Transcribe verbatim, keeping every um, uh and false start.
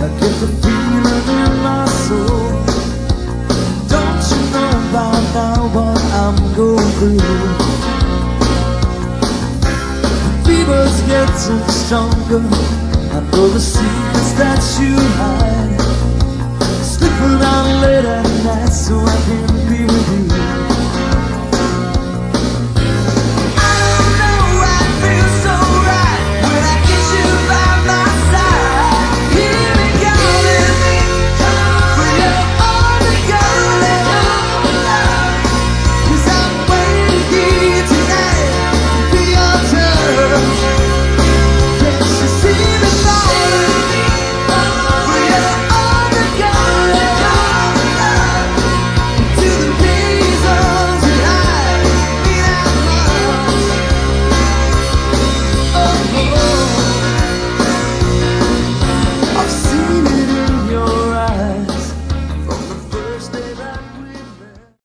I get the feeling in my soul. Don't you know by now what I'm going through? Fever's getting stronger. I know the secrets that you hide. Sleeping out late at night so I can